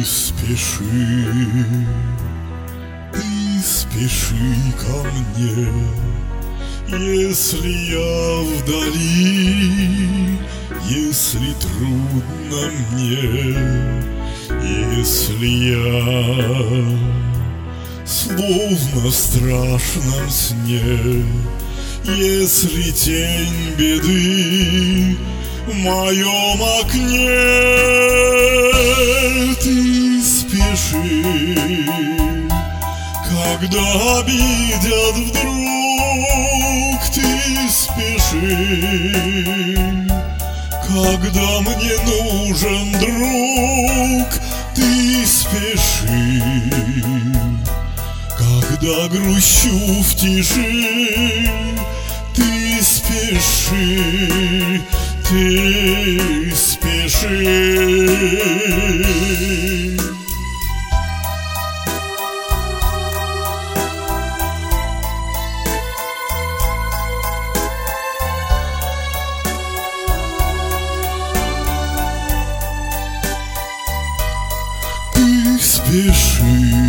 спеши, ты спеши ко мне, если я вдали, если трудно мне, если я словно в страшном сне, если тень беды в моем окне. Ты спеши, когда обидят вдруг. Ты спеши, когда мне нужен друг. Ты спеши, когда грущу в тиши. Ты спеши, ты спеши. Ты спеши,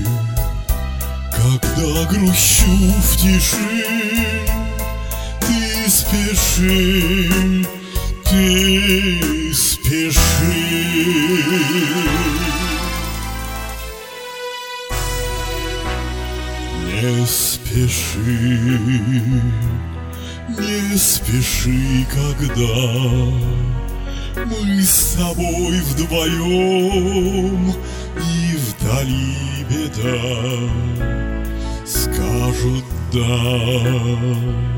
когда грущу в тиши. Ты спеши, ты спеши. Не спеши, не спеши, когда мы с тобой вдвоем, и вдали беда. Скажут да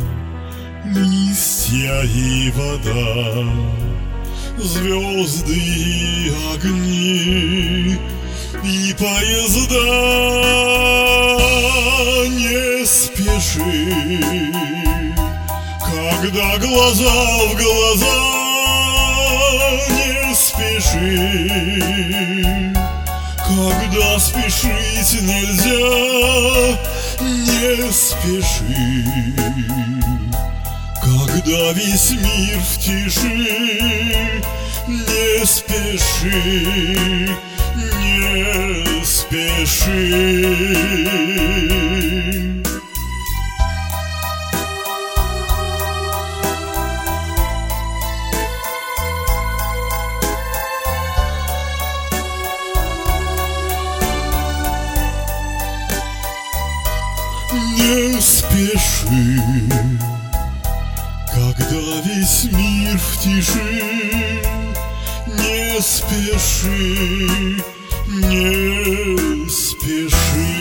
листья и вода, звезды и огни, и поезда. Не спеши, когда глаза в глаза. Не спеши, когда спешить нельзя. Не спеши, когда весь мир в тиши. Не спеши, не спеши. Не спеши, когда весь мир в тиши. Не спеши, не спеши.